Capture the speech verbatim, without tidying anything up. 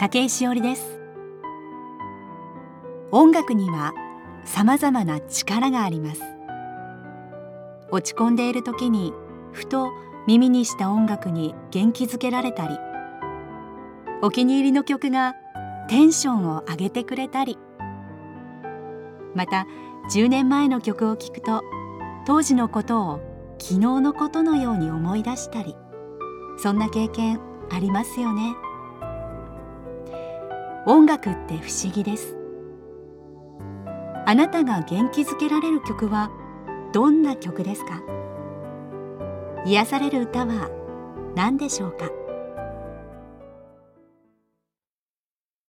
武井しおりです。音楽にはさまざまな力があります。落ち込んでいる時にふと耳にした音楽に元気づけられたり、お気に入りの曲がテンションを上げてくれたり、またじゅうねんまえの曲を聴くと当時のことを昨日のことのように思い出したり、そんな経験ありますよね。音楽って不思議です。あなたが元気づけられる曲はどんな曲ですか？癒される歌は何でしょうか？